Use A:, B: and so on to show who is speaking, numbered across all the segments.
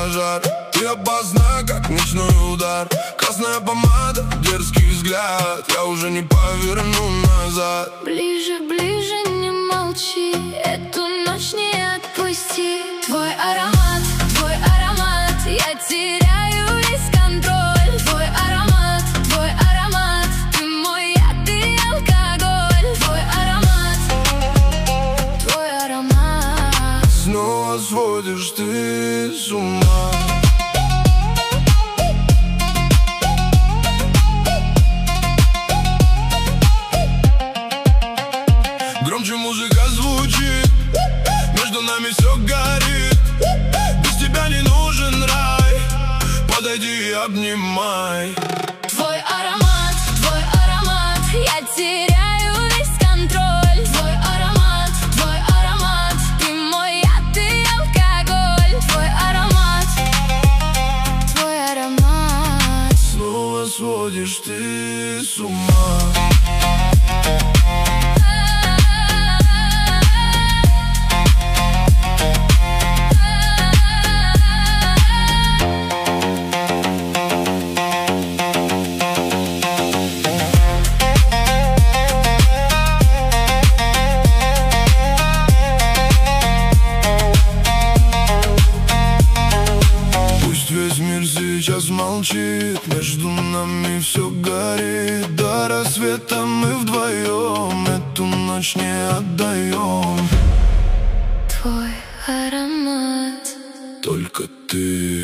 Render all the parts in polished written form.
A: пожар. Ты опасна, как ночной удар. Красная помада, дерзкий взгляд. Я уже не поверну назад.
B: Ближе, ближе, не молчи, эту ночь не отпусти. Твой аромат, я теряю весь контроль. Твой аромат, ты мой яд и алкоголь. Твой аромат.
A: Снова сводишь ты с ума. Громче музыка звучит, между нами все горит. Без тебя не нужен рай, подойди и обнимай.
B: Твой аромат, я теряю весь контроль. Твой аромат, ты мой яд и алкоголь. Твой аромат.
A: Снова сводишь ты с ума. Весь мир сейчас молчит, между нами все горит. До рассвета мы вдвоем эту ночь не отдаем.
B: Твой аромат.
A: Только ты.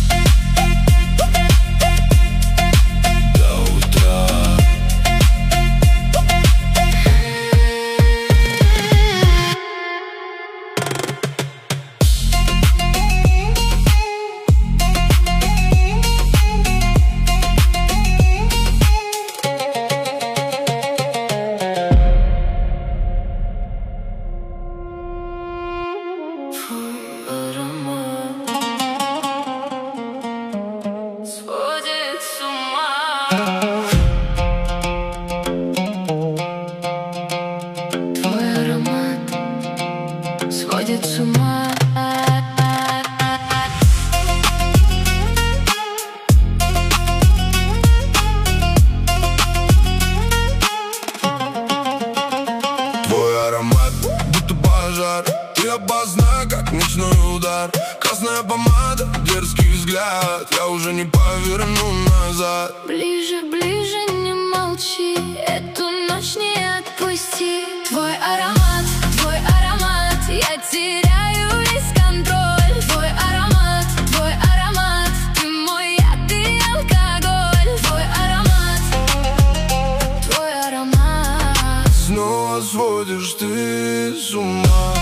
B: Сводит с ума.
A: Твой аромат, будто пожар. Ты опасна, как ночной удар. Красная помада, дерзкий взгляд. Я уже не поверну назад.
B: Ближе, ближе, не молчи, эту ночь не отпусти. Твой аромат, я теряю весь контроль. Твой аромат, ты мой яд и алкоголь. Твой аромат.
A: Снова сводишь ты с ума.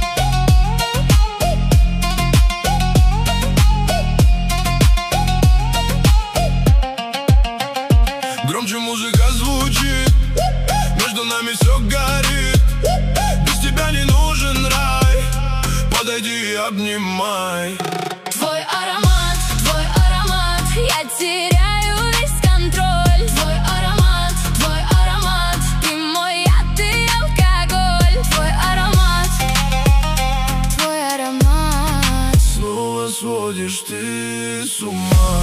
A: Громче музыка звучит, между нами все горит. Без тебя не нужен рай, подойди и обнимай.
B: Твой аромат, я теряю весь контроль. Твой аромат, ты мой яд и алкоголь. Твой аромат.
A: Снова сводишь ты с ума.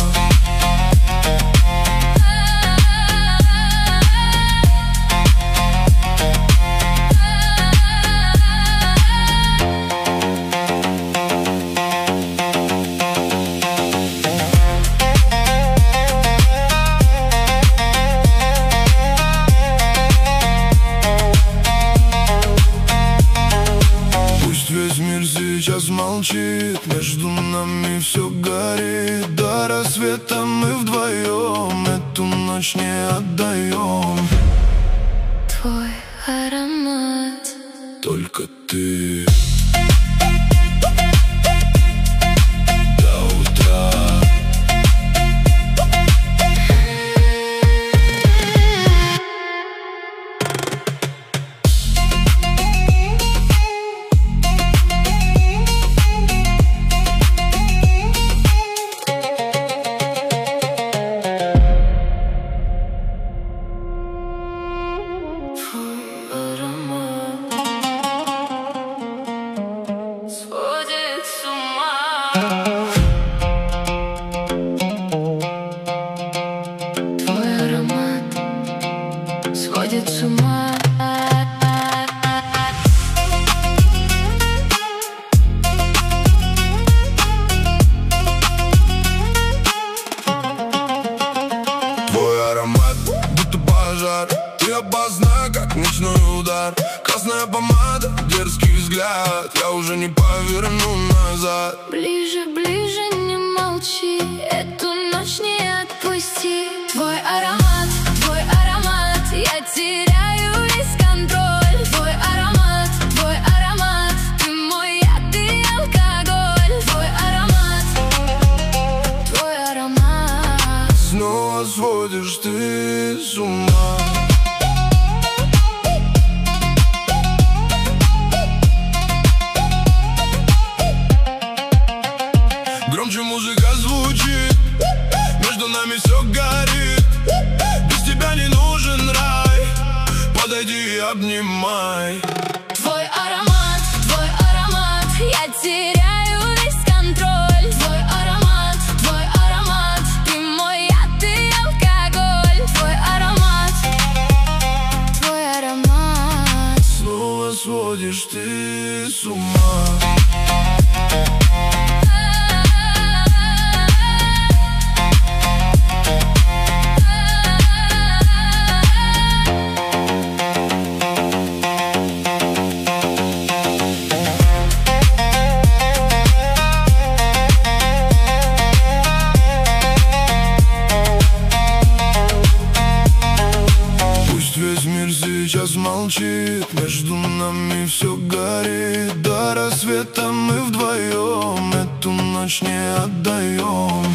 A: Весь мир сейчас молчит, между нами все горит. До рассвета мы вдвоем эту ночь не отдаем.
B: Твой аромат.
A: Только ты.
B: Сводит с ума.
A: уже не поверну назад.
B: Ближе, ближе, не молчи, эту ночь не отпусти. Твой аромат, я теряю весь контроль. Твой аромат, ты мой яд и алкоголь. Твой аромат,
A: Снова сводишь ты с ума. Громче музыка звучит, между нами все горит. Без тебя не нужен рай, подойди и обнимай.
B: твой аромат, я теряю весь контроль. Твой аромат, ты мой яд и алкоголь. Твой аромат,
A: Снова сводишь ты с ума. Весь мир сейчас молчит, между нами все горит. До рассвета мы вдвоем эту ночь не отдаем.